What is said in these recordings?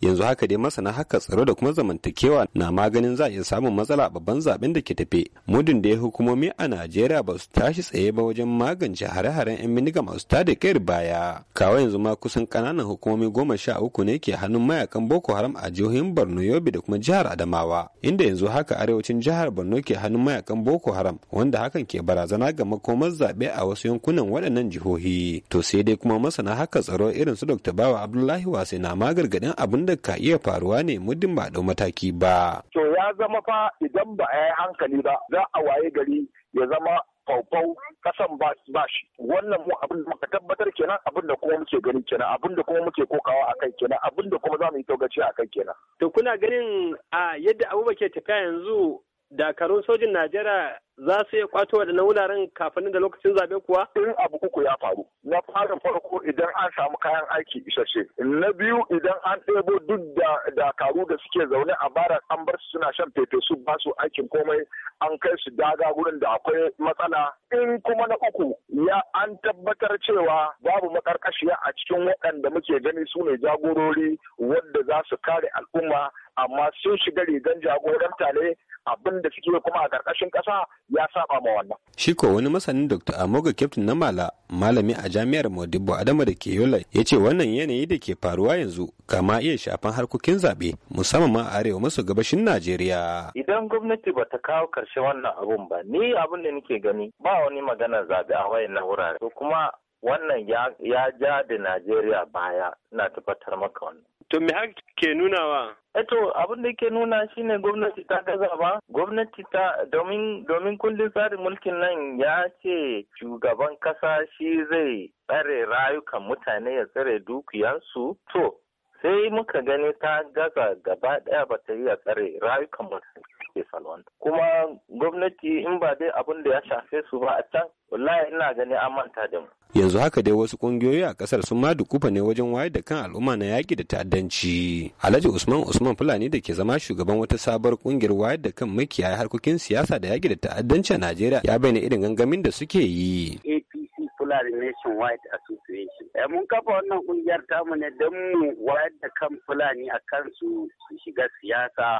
yanzu haka dai masana haka tsaro da kuma zamantakewa na maganin za a iya samun matsala a babban zaben da ke tafe mudun da ya hukumomi a Najeriya ba su tashi tsaye ba wajen magance hare-haren 'yan bindiga masu tada kayar baya. Kawo yanzu ma kusan kananan hukumomi 13 ne ke hannun mayakan Boko Haram a jihohin Borno, Yobe da kuma jihar Adamawa, inda yanzu haka arewacin jihar Borno ke hannun mayakan Boko Haram, wanda hakan ke barazana ga makomar zaɓe a wasu yankunan waɗannan jihohi. To sai dai kuma masana haka tsaro irin su Dr. Bawa Abdullahi Wase na magargadin abin da ka iya faruwa ne muddin ba ɗau mataki ba. To ya zama fa idan ba a yi hankali ba za a waye gari ya zama faufau kasan ba shi. Wannan mu abin da muka tabbatar kenan, abin da kuma muke gani kenan, abin da kuma muke kokawa a kai kenan, abin da kuma za mu yi togaci a kai kenan. To kuna ganin a yadda abubuwa ke tafiya yanzu dakarun sojin Najeriya za su iya kwato waɗannan wuraren kafin da lokacin zaɓe kuwa? In abu uku ya faru. Na farko idan an samu kayan aiki isasshe. Na biyu idan an ɗebo duk da dakaru da suke zaune a bara an bar su suna shan fefe su ba su aikin komai an kai su daga gurin da akwai matsala. In kuma na uku ya an tabbatar cewa babu makarkashiya a cikin waɗanda muke gani su ne jagorori wanda za su kare al'umma amma sun shiga rigan jagoranta ne abin da suke kuma a ƙarƙashin ƙasa ya saba ma wannan. Shi ko wani masanin Dr. Amoga Captain na malami a jami'ar Modibo Adama da ke Yola ya ce wannan yanayi da ke faruwa yanzu kama iya shafan harkokin zaɓe musamman ma a arewa maso gabashin Najeriya. Idan gwamnati ba ta kawo ƙarshen wannan abun ba, ni abin da nake gani ba wani maganar zaɓe a wayannan wurare. To kuma wannan ya ja da Najeriya baya, ina tabbatar maka wannan. To me haka ke nunawa? Eto abin da ke nuna shine gwamnati ta gaza ba. Gwamnati ta domin kundin tsarin mulkin nan ya ce shugaban kasa shi zai tsare rayukan mutane ya tsare dukiyansu. To sai muka gani ta gaza gaba daya ba ta iya tsare rayukan mutane ke salwanta. Kuma gwamnati in ba dai abin da ya shafe su ba a can, wallahi ina gani an manta da mu. Yanzu haka dai wasu kungiyoyi a kasar sun ma dukufa ne wajen wayar da kan al'umma na yaki da ta'addanci. Alhaji Usman Fulani da ke zama shugaban wata sabuwar kungiyar wayar da kan makiyaya harkokin siyasa da yaki da ta'addanci a Najeriya ya bayyana irin gangamin da suke yi. APC Fulani Nationwide Association. Mun kafa wannan kungiyar tamu ne don mu wayar da kan Fulani a kan su shiga siyasa,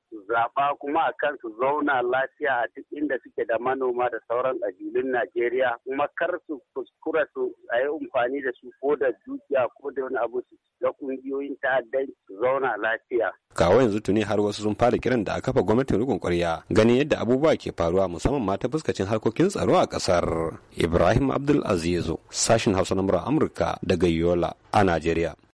zaɓa kuma a kan su zauna lafiya a duk inda suke da manoma da sauran ƙabilun Najeriya, kuma kar su kuskura su a yi amfani da su ko da dukiya ko da wani abu su ga ƙungiyoyin ta'addanci su zauna lafiya. Kawo yanzu tuni har wasu sun fara kiran da a kafa gwamnatin rikon ƙwarya ganin yadda abubuwa ke faruwa musamman ma ta fuskacin harkokin tsaro a ƙasar. Ibrahim Abdul Azizu, sashin Hausa na Amurka daga Yola a Najeriya.